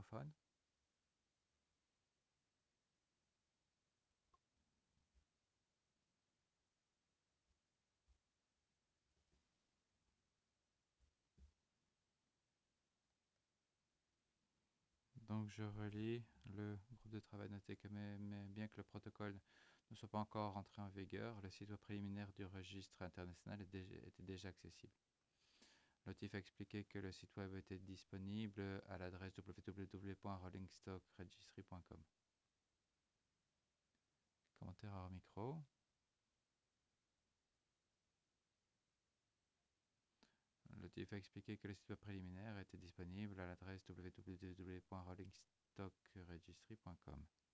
francophone. Donc je relis le groupe de travail noté que mais bien que le protocole ne soit pas encore entré en vigueur, le site web préliminaire du registre international était déjà accessible. L'OTIF a expliqué que le site web était disponible à l'adresse www.rollingstockregistry.com. Commentaire hors micro. L'OTIF a expliqué que le site web préliminaire était disponible à l'adresse www.rollingstockregistry.com.